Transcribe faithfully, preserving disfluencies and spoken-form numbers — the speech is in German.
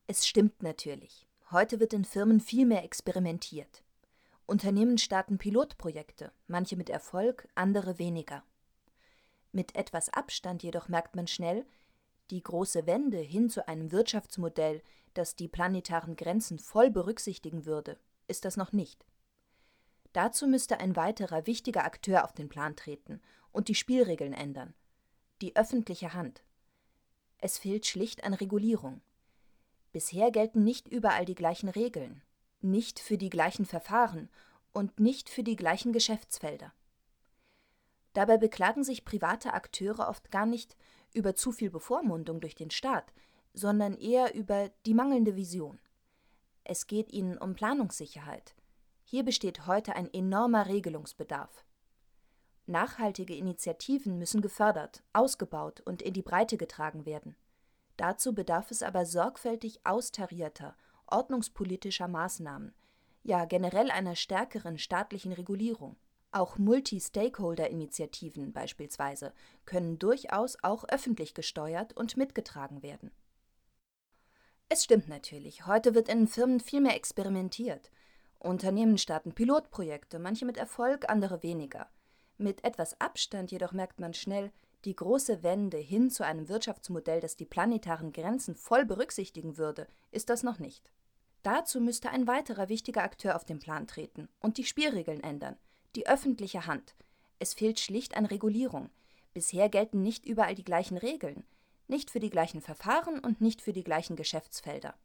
Es stimmt natürlich. Heute wird in Firmen viel mehr experimentiert. Unternehmen starten Pilotprojekte, manche mit Erfolg, andere weniger. Mit etwas Abstand jedoch merkt man schnell, die große Wende hin zu einem Wirtschaftsmodell, das die planetaren Grenzen voll berücksichtigen würde, ist das noch nicht. Dazu müsste ein weiterer wichtiger Akteur auf den Plan treten und die Spielregeln ändern: die öffentliche Hand. Es fehlt schlicht an Regulierung. Bisher gelten nicht überall die gleichen Regeln, nicht für die gleichen Verfahren und nicht für die gleichen Geschäftsfelder. Dabei beklagen sich private Akteure oft gar nicht über zu viel Bevormundung durch den Staat, sondern eher über die mangelnde Vision. Es geht ihnen um Planungssicherheit. Hier besteht heute ein enormer Regelungsbedarf. Nachhaltige Initiativen müssen gefördert, ausgebaut und in die Breite getragen werden. Dazu bedarf es aber sorgfältig austarierter, ordnungspolitischer Maßnahmen, ja generell einer stärkeren staatlichen Regulierung. Auch Multi-Stakeholder-Initiativen beispielsweise können durchaus auch öffentlich gesteuert und mitgetragen werden. Es stimmt natürlich, heute wird in Firmen viel mehr experimentiert. Unternehmen starten Pilotprojekte, manche mit Erfolg, andere weniger. Mit etwas Abstand jedoch merkt man schnell, die große Wende hin zu einem Wirtschaftsmodell, das die planetaren Grenzen voll berücksichtigen würde, ist das noch nicht. Dazu müsste ein weiterer wichtiger Akteur auf den Plan treten und die Spielregeln ändern: die öffentliche Hand. Es fehlt schlicht an Regulierung. Bisher gelten nicht überall die gleichen Regeln, nicht für die gleichen Verfahren und nicht für die gleichen Geschäftsfelder.